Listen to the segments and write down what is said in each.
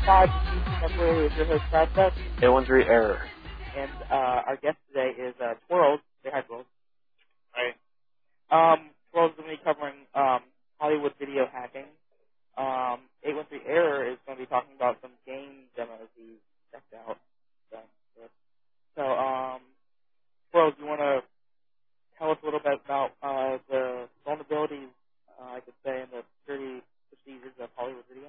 5 to Houston. That's where is your host, Prospect. 813 error. And our guest today is Twirls. Say hi, Twirls. Right. Twirls is going to be covering Hollywood video hacking. 813 error is going to be talking about some game demos he checked out. So, Twirls, you want to tell us a little bit about the vulnerabilities, I could say, in the security procedures of Hollywood video?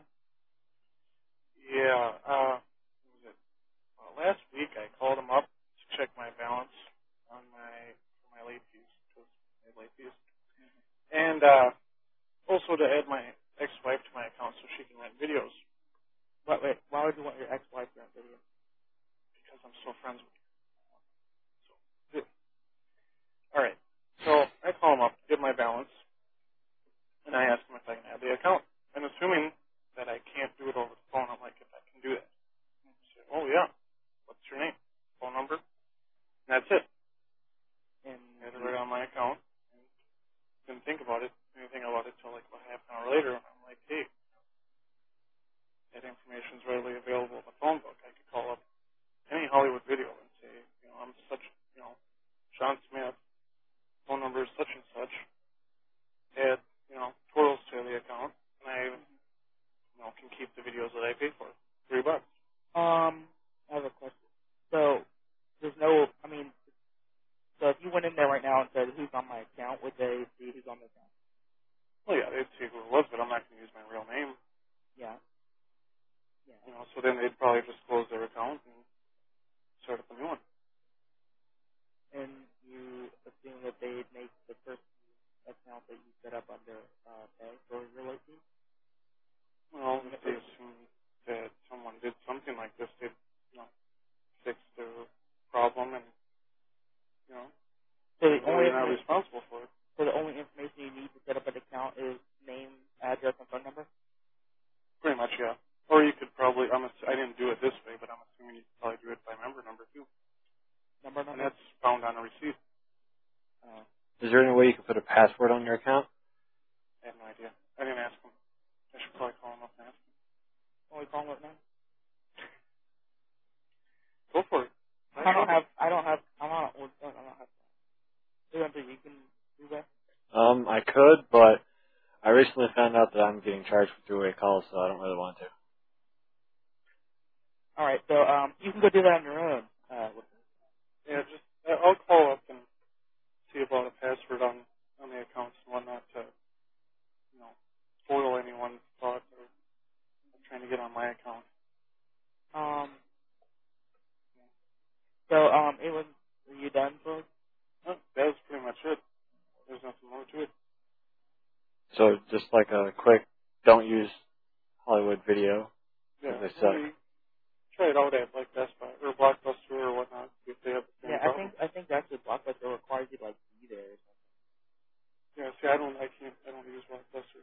Yeah. What was it? Last week I called him up to check my balance on my late fees, because I had late fees, and also to add my ex-wife to my account so she can rent videos. Wait, why would you want your ex-wife to rent video? Because I'm still friends with her. So, all right. So I call him up, give my balance, and I ask him if I can add the account. And assuming that I can't do it over the phone, I'm like, if I can do that. I say, oh, yeah. What's your name? Phone number? And that's it. And I had it right on my account. And didn't think about it, anything about it till like about half an hour later. And I'm like, hey, that information's readily available in the phone book. I could call up any Hollywood video and say, I'm such, Sean Smith, phone number is such and such. Add, Twirls to the account, and I, can keep the videos that I paid for. $3. I have a question. So there's no, so if you went in there right now and said, who's on my account, would they see who's on the account? Well, yeah, they'd see who it was, but I'm not going to use my real name. Yeah. So then they'd probably just close their account and start up a new one. And you assume that they'd make the first account that you set up under pay for your late fee? Well, if they assume that someone did something like this, they'd, fix the problem and, So the they're only really not responsible for it. So the only information you need to set up an account is name, address, and phone number? Pretty much, yeah. Or you could probably, I didn't do it this way, but I'm assuming you could probably do it by member number too. Number? And that's found on a receipt. Is there any way you can put a password on your account? I have no idea. I didn't ask him. I should probably call him up and ask him. Only call him right now? Go for it. I don't have. You can do that? I could, but I recently found out that I'm getting charged for three-way calls, so I don't really want to. All right, so you can go do that on your own. Yeah, I'll call up and see about a password on the accounts and whatnot to, foil anyone's thoughts or trying to get on my account. It was. Are you done, folks? That was pretty much it. There's nothing more to it. So just like a quick, don't use Hollywood video. Yeah, They suck. Try it out at like Best Buy or Blockbuster or whatnot. See if they have the same problem. I think actually Blockbuster requires you to be there or something. Yeah, see, I don't use Blockbuster.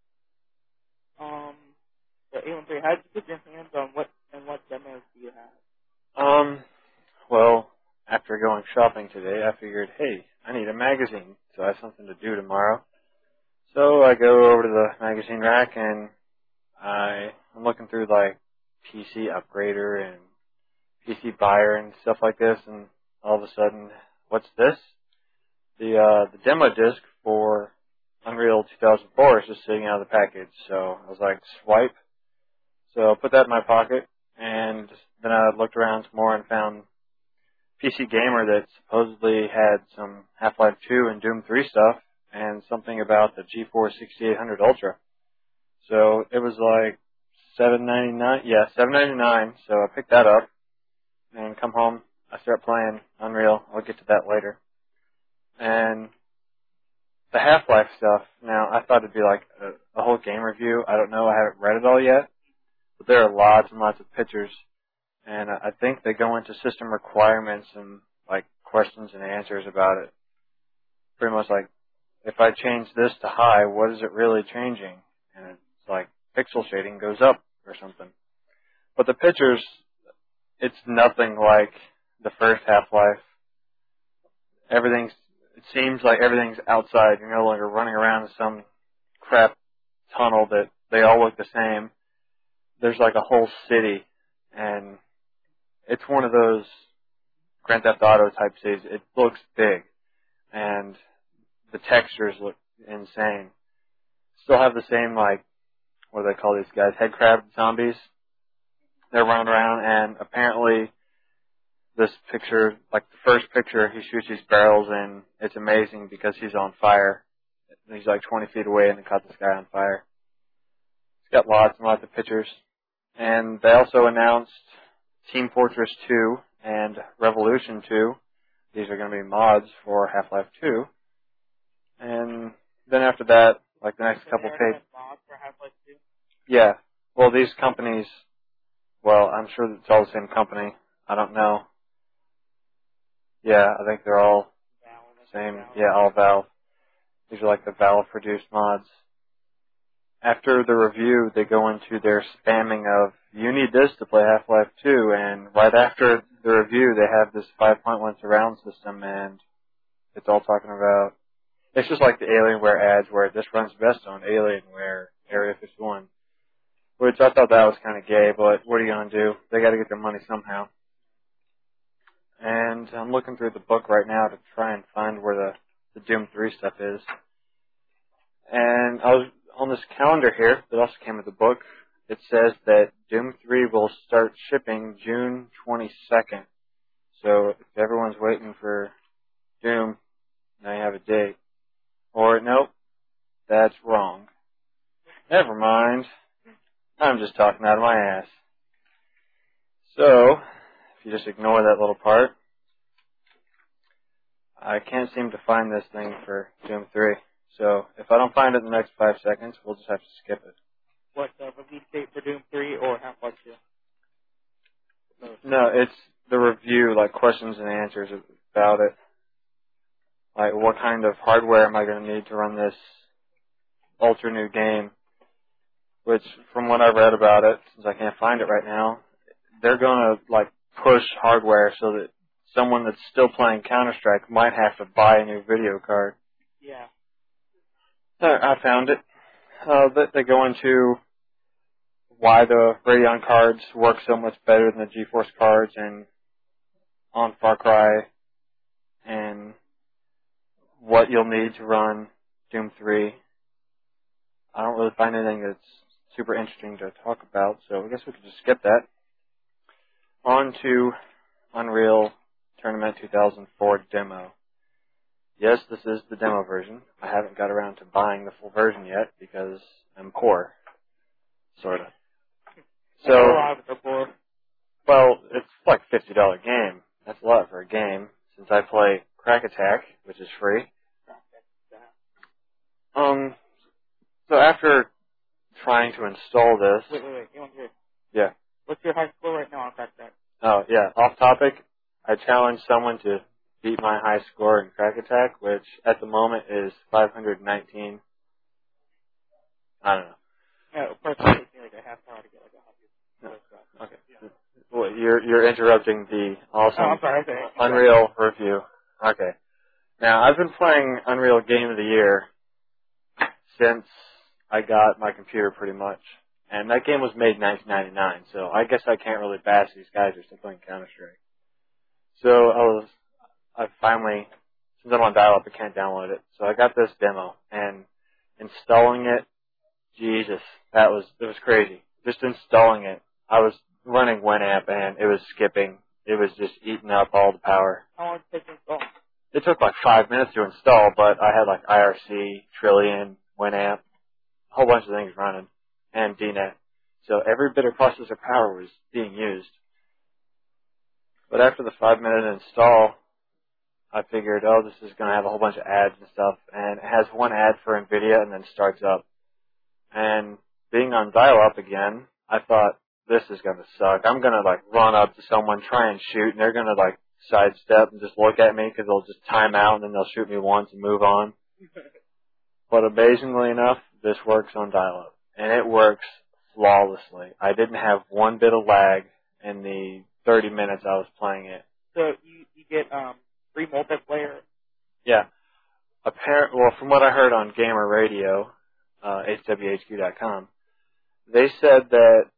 So A13, how did you get your hands on what demos do you have? Well, after going shopping today, I figured, hey, I need a magazine, so I have something to do tomorrow. So I go over to the magazine rack and I'm looking through like PC Upgrader and PC Buyer and stuff like this, and all of a sudden, what's this? The demo disc for Unreal 2004 is just sitting out of the package. So I was like, swipe. So I put that in my pocket, and then I looked around some more and found PC Gamer that supposedly had some Half-Life 2 and Doom 3 stuff, and something about the GeForce 6800 Ultra. So it was like $7.99. Yeah, $7.99. So I picked that up and come home. I start playing Unreal. I'll get to that later. And the Half-Life stuff, now I thought it'd be like a whole game review. I don't know. I haven't read it all yet. But there are lots and lots of pictures. And I think they go into system requirements and like questions and answers about it. Pretty much like, if I change this to high, what is it really changing? And it's like pixel shading goes up or something. But the pictures, it's nothing like the first Half-Life. It seems like everything's outside. You're no longer running around in some crap tunnel that they all look the same. there's like a whole city, and it's one of those Grand Theft Auto type cities. It looks big, and the textures look insane. Still have the same, like, what do they call these guys? Head crab zombies. They're running around, and apparently this picture, like the first picture, he shoots these barrels, and it's amazing because he's on fire. He's like 20 feet away, and they caught this guy on fire. It's got lots and lots of pictures. And they also announced Team Fortress 2 and Revolution 2. These are going to be mods for Half-Life 2. And then after that, like the next couple pages. Mods for Half-Life 2? Yeah. Well, these companies, well, I'm sure it's all the same company. I don't know. Yeah, I think they're all same. Yeah, all Valve. These are like the Valve-produced mods. After the review, they go into their spamming of, you need this to play Half-Life 2, and right after the review, they have this 5.1 surround system, and it's all talking about, it's just like the Alienware ads where this runs best on Alienware Area 51, which I thought that was kind of gay, but what are you going to do? They got to get their money somehow. And I'm looking through the book right now to try and find where the Doom 3 stuff is. And I was on this calendar here that also came with the book. It says that Doom 3 will start shipping June 22nd. So if everyone's waiting for Doom, now you have a date. Or, nope, that's wrong. Never mind. I'm just talking out of my ass. So, if you just ignore that little part, I can't seem to find this thing for Doom 3. So, if I don't find it in the next 5 seconds, we'll just have to skip it. What, release date for Doom 3 or Half-Life 2? No, it's the review, like questions and answers about it. Like, what kind of hardware am I going to need to run this ultra new game? Which, from what I've read about it, since I can't find it right now, they're going to, like, push hardware so that someone that's still playing Counter-Strike might have to buy a new video card. Yeah. I found it. They go into why the Radeon cards work so much better than the GeForce cards and on Far Cry, and what you'll need to run Doom 3. I don't really find anything that's super interesting to talk about, so I guess we could just skip that. On to Unreal Tournament 2004 demo. Yes, this is the demo version. I haven't got around to buying the full version yet because I'm poor. Sort of. So, well, it's like a $50 game. That's a lot for a game, since I play Crack Attack, which is free. So after trying to install this... Wait, you want to hear? Yeah. What's your high score right now on Crack Attack? Oh, yeah, off topic, I challenged someone to beat my high score in Crack Attack, which at the moment is 519. I don't know. Yeah, personally, it takes me like a half hour to get like 100. No. Okay. Yeah. Well, you're interrupting the awesome I'm sorry, Unreal review. Okay. Now, I've been playing Unreal Game of the Year since I got my computer pretty much. And that game was made in 1999, so I guess I can't really bash these guys who are still playing Counter-Strike. So I finally, since I'm on dial-up, I can't download it. So I got this demo, and installing it, Jesus, it was crazy. Just installing it, I was running Winamp, and it was skipping. It was just eating up all the power. How long did it take to install? It took like 5 minutes to install, but I had like IRC, Trillion, Winamp, a whole bunch of things running, and DNet. So every bit of processor power was being used. But after the 5-minute install, I figured, oh, this is going to have a whole bunch of ads and stuff. And it has one ad for NVIDIA and then starts up. And being on dial-up again, I thought, this is going to suck. I'm going to, like, run up to someone, try and shoot, and they're going to, like, sidestep and just look at me because they'll just time out and then they'll shoot me once and move on. But amazingly enough, this works on dial-up. And it works flawlessly. I didn't have one bit of lag in the 30 minutes I was playing it. So you get free multiplayer? Yeah. Well, from what I heard on Gamer Radio, hwhq.com, they said that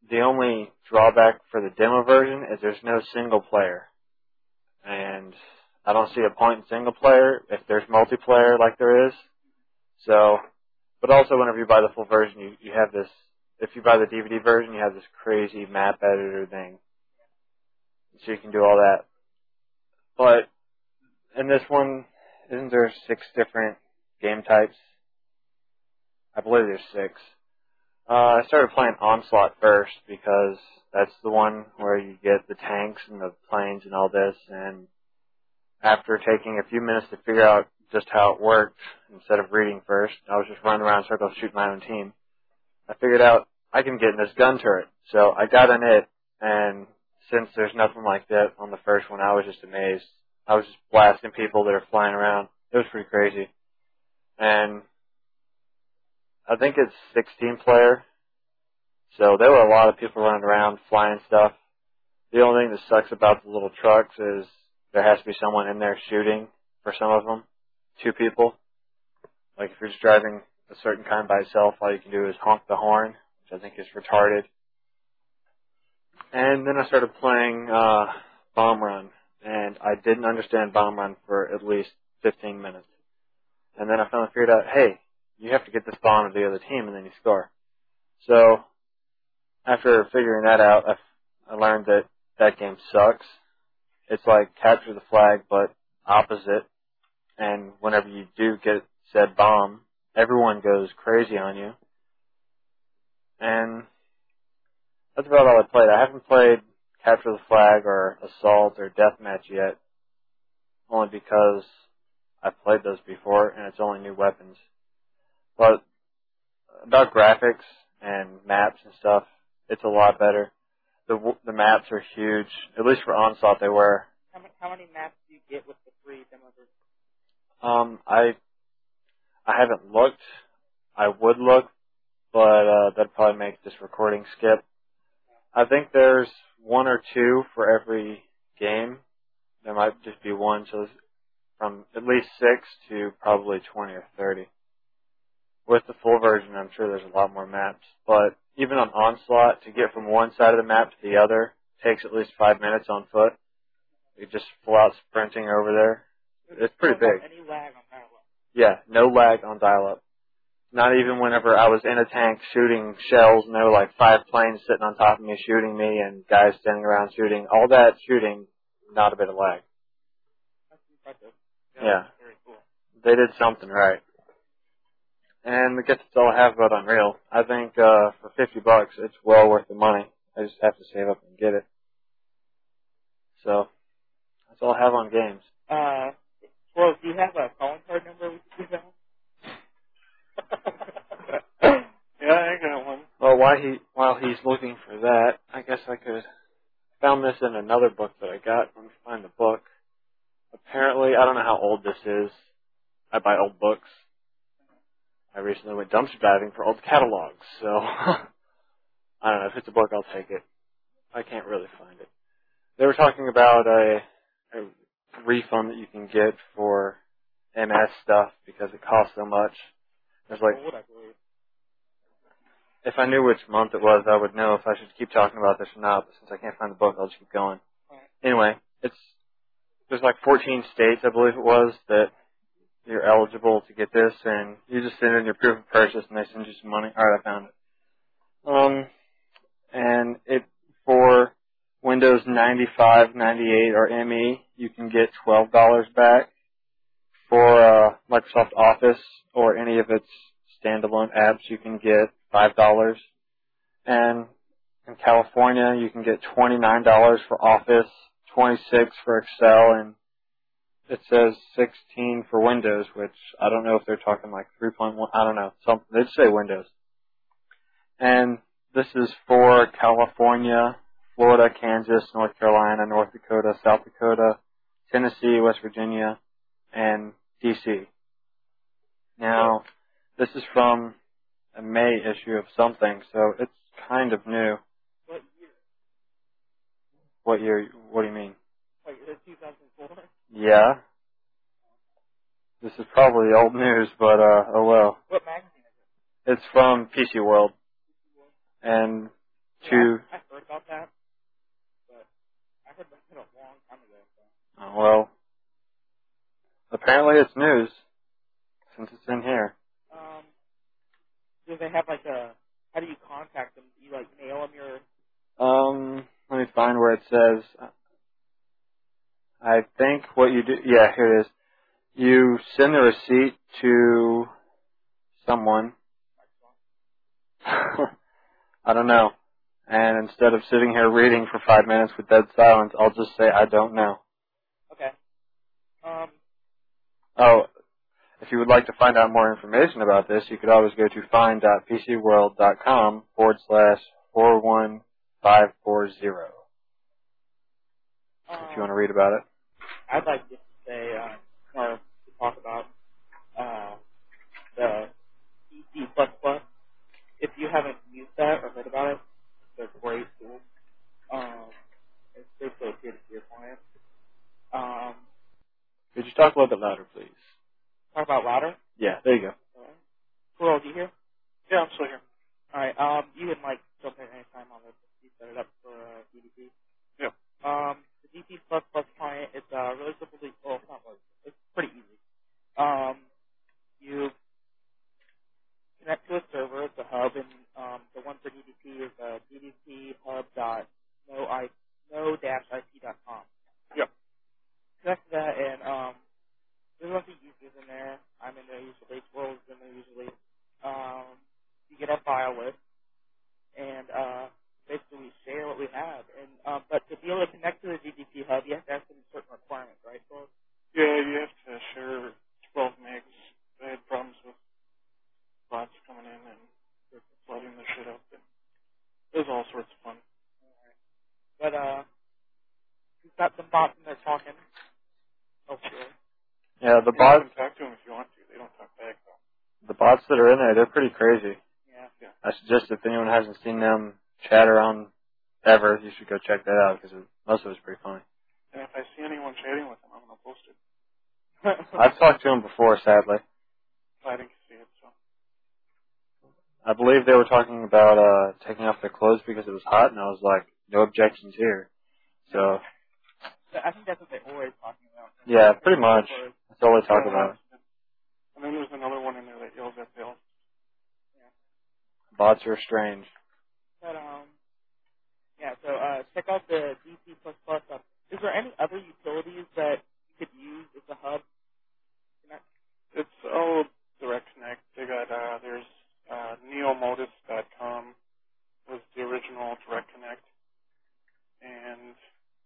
the only drawback for the demo version is there's no single player. And I don't see a point in single player if there's multiplayer like there is. So, but also whenever you buy the full version, you have this, if you buy the DVD version, you have this crazy map editor thing. So you can do all that. But in this one, isn't there 6 different game types? I believe there's 6. I started playing Onslaught first because that's the one where you get the tanks and the planes and all this. And after taking a few minutes to figure out just how it worked, instead of reading first, I was just running around in circles shooting my own team. I figured out I can get in this gun turret. So I got in it, and since there's nothing like that on the first one, I was just amazed. I was just blasting people that are flying around. It was pretty crazy. And I think it's 16 player. So there were a lot of people running around flying stuff. The only thing that sucks about the little trucks is there has to be someone in there shooting for some of them. 2 people. Like if you're just driving a certain kind by itself, all you can do is honk the horn, which I think is retarded. And then I started playing Bomb Run, and I didn't understand Bomb Run for at least 15 minutes. And then I finally figured out, hey, you have to get this bomb to the other team, and then you score. So after figuring that out, I learned that that game sucks. It's like capture the flag, but opposite. And whenever you do get said bomb, everyone goes crazy on you. And that's about all I played. I haven't played capture the flag or assault or deathmatch yet, only because I've played those before and it's only new weapons. But about graphics and maps and stuff, it's a lot better. The maps are huge. At least for Onslaught they were. How many maps do you get with the free demo version? I haven't looked. I would look, but that'd probably make this recording skip. I think there's 1 or 2 for every game. There might just be 1, so from at least 6 to probably 20 or 30. With the full version, I'm sure there's a lot more maps. But even on Onslaught, to get from one side of the map to the other takes at least 5 minutes on foot. You just full out sprinting over there. It's pretty big. Any lag on dial-up? Yeah, no lag on dial-up. Not even whenever I was in a tank shooting shells and there were like 5 planes sitting on top of me shooting me and guys standing around shooting. All that shooting, not a bit of lag. That's impressive. Yeah. That's very cool. They did something right. And I guess that's all I have about Unreal. I think for $50, it's well worth the money. I just have to save up and get it. So, that's all I have on games. Well, do you have a calling card number we could give out? Yeah, I got one. Well, while he's looking for that, I guess I could found this in another book that I got. Let me find the book. Apparently, I don't know how old this is. I buy old books. I recently went dumpster diving for old catalogs, so I don't know. If it's a book, I'll take it. I can't really find it. They were talking about a refund that you can get for MS stuff because it costs so much. There's like, if I knew which month it was, I would know if I should keep talking about this or not. But since I can't find the book, I'll just keep going. Anyway, there's like 14 states, I believe it was, that you're eligible to get this, and you just send in your proof of purchase, and they send you some money. All right, I found it. And it for Windows 95, 98, or ME, you can get $12 back. For Microsoft Office or any of its standalone apps, you can get $5. And in California, you can get $29 for Office, $26 for Excel, and it says 16 for Windows, which I don't know if they're talking like 3.1. I don't know. They just say Windows. And this is for California, Florida, Kansas, North Carolina, North Dakota, South Dakota, Tennessee, West Virginia, and DC. Now, this is from a May issue of something, so it's kind of new. What year? What year? What do you mean? Like 2004? Yeah. This is probably old news, but oh well. What magazine is it? It's from PC World. And to. I heard about that, but I heard about it a long time ago. So. Well, apparently it's news since it's in here. Do they have like a? How do you contact them? Do you like mail them your? Let me find where it says. I think what you do. Yeah, here it is. You send the receipt to someone. I don't know. And instead of sitting here reading for 5 minutes with dead silence, I'll just say I don't know. Okay. Oh, if you would like to find out more information about this, you could always go to find.pcworld.com/41540. If you want to read about it. I'd like to say, or to talk about the EC++. If you haven't used that or heard about it, it's a great tool. It's basically a peer-to-peer client. Could you talk a little bit louder, please? Talk about louder. Yeah, there you go. Cool. Do you hear? Yeah, I'm still here. All right. You can like jump in any time on this. You set it up for DDP. Yeah. The DP++ client, it's really simple. Well, it's not really. It's pretty easy. You connect to a server, it's a hub, and the one for DDP is ddphub.no-ip.com. Yep. Connect to that, and there's a bunch of users in there. I'm in there usually. World's in there usually. You get our file list, and basically we share what we have. And but to be able to connect to the DDP hub, you have to have some certain requirements, right? So Yeah, you have to share 12 megs. I had problems with bots coming in and flooding the shit up. And it was all sorts of fun. but we've got some bots in there talking. Oh, sure. Yeah, the You bots. can talk to them if you want to. They don't talk back though. The bots that are in there, they're pretty crazy. Yeah. I suggest if anyone hasn't seen them chat around ever, you should go check that out because most of it's pretty funny. And if I see anyone chatting with them, I'm going to post it. I've talked to them before, sadly. I didn't see it, so. I believe they were talking about taking off their clothes because it was hot, and I was like, no objections here. So, I think that's what they're always talking about. yeah, pretty much. That's all they talk about. And then there's another one in there that yells at Bill. Yeah. Bots are strange. But yeah. So check out the DC++. Is there any other utilities that you could use as a hub? It's all Direct Connect. They got there's neomodus.com was the original Direct Connect, and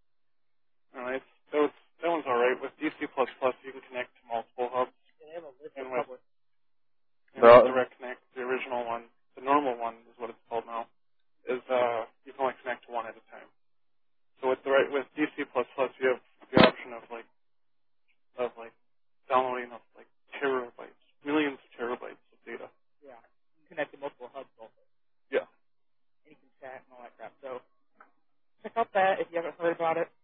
that one's all right. With DC++, you can connect to multiple hubs. They have a list And of with, public. and with Direct Connect, the original one, the normal one is what it's called now, is you can only connect to one at a time. So with DC++, you have the option of downloading of like terabytes, millions of terabytes of data. Yeah. You can connect to multiple hubs also. Yeah. And you can chat and all that crap. So check out that if you haven't heard about it.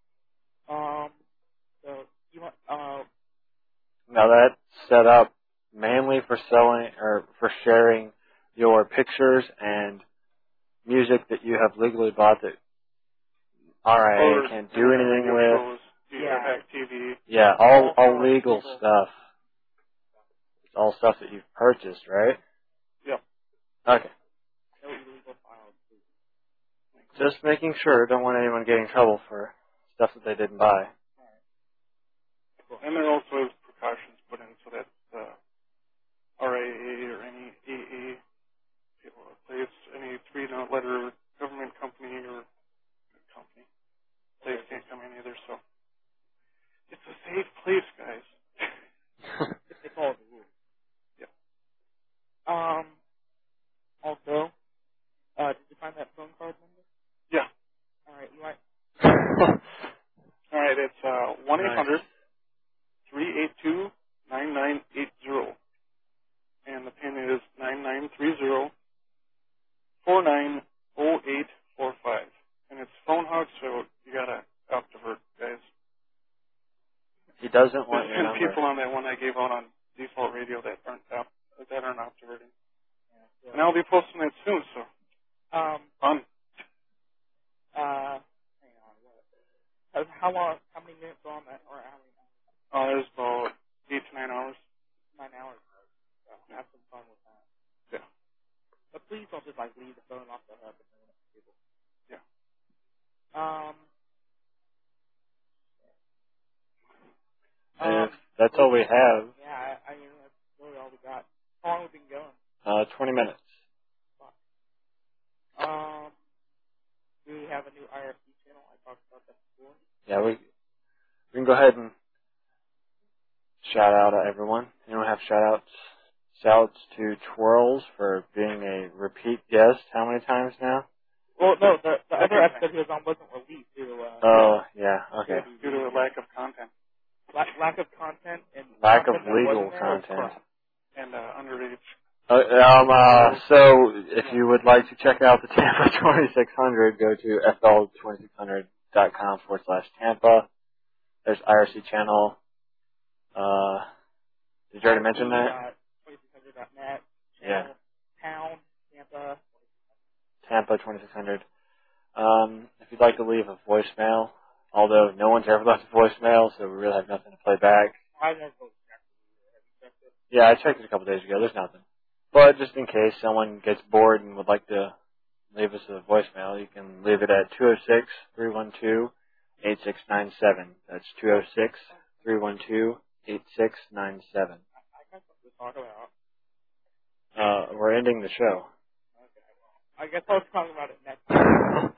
So you want Now that's set up mainly for selling or for sharing your pictures and music that you have legally bought that RIA can't do anything with. Shows, Hack TV. Yeah, all legal stuff. It's all stuff that you've purchased, right? Yeah. Okay. no illegal files. Just making sure. Don't want anyone getting in trouble for stuff that they didn't buy. And there also is precautions put in so that RIA or any AA people place any three-letter government company or company place can't come in either. So it's a safe place, guys. If they follow the rules. Yeah. Also, did you find that phone card number? Yeah. All right. You might. All right. It's 1-800-382-9980, and the pin is 9930-490845. And it's phone hog, so you gotta optivert, guys. He doesn't want There's your 10 number. people on that one I gave out on default radio that aren't optiverting. Yeah, And I'll be posting it soon, so um, fun. Hang on. How long? How many minutes are on that? Or how many? There's about 8 to 9 hours. 9 hours. So have some fun with that. Yeah. But please don't just like leave the phone off the hook. Yeah. If that's all we have, Yeah, I mean that's really all we got. How long have we been going? 20 minutes. We have a new IRC channel. I talked about that before. Yeah, we can go ahead and shout out everyone. Anyone have shout outs? Shouts to Twirls for being a repeat guest. How many times now? Well, no, the other episode he was on wasn't released due to Okay. Due to a lack of content. lack of content and Lack of content that legal wasn't there. content. And underage. So if you would like to check out the Tampa 2600, go to fl2600.com/Tampa. There's IRC channel. Did you already mention that? 2600.net. Yeah. Pound, Tampa. Tampa 2600. If you'd like to leave a voicemail, although no one's ever left a voicemail, so we really have nothing to play back. I never checked it. Yeah, I checked it a couple days ago. There's nothing. But just in case someone gets bored and would like to leave us a voicemail, you can leave it at 206-312-8697. That's 206-312-8697. I got something to talk about. We're ending the show. Okay, well, I guess I'll talk about it next time.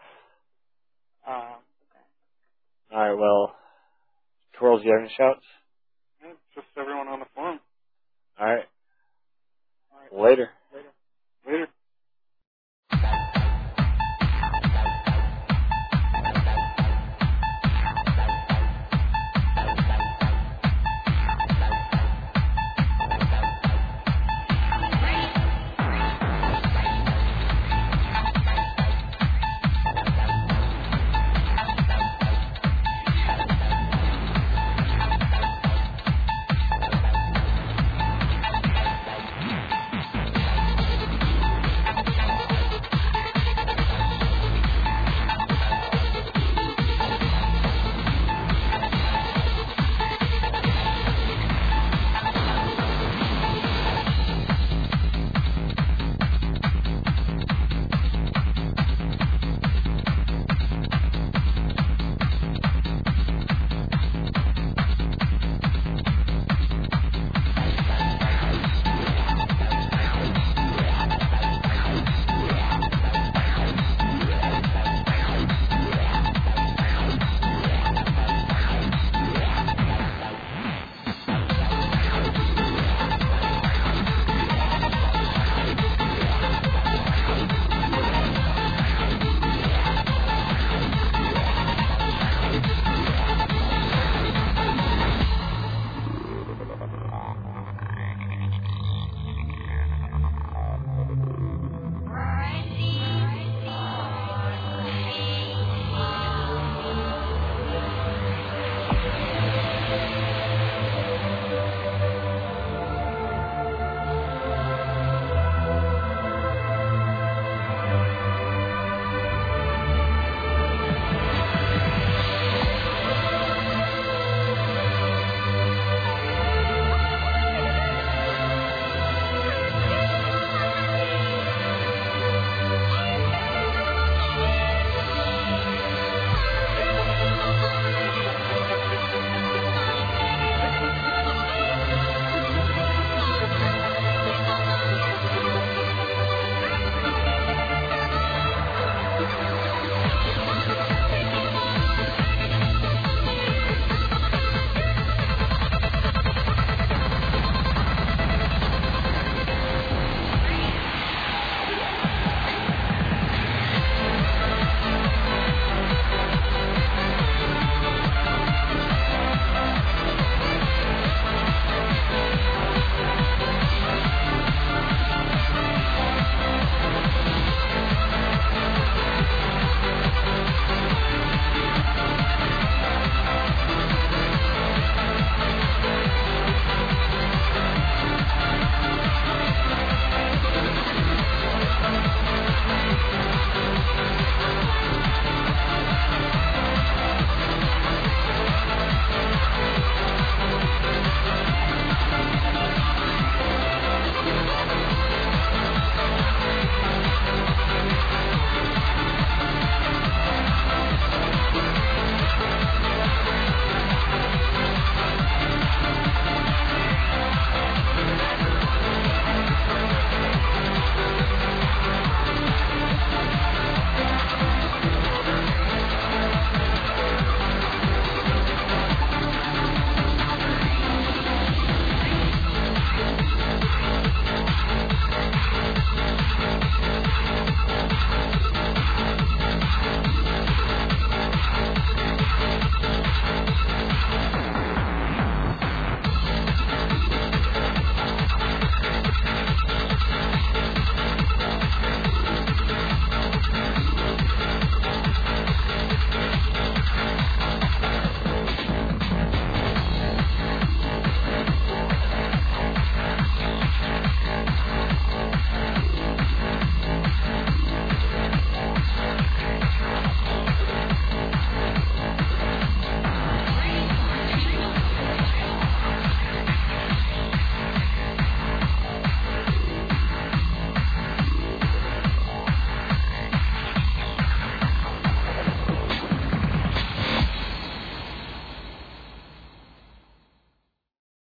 Alright, well, Twirls, you have any shouts? Just everyone on the forum. Alright. Later.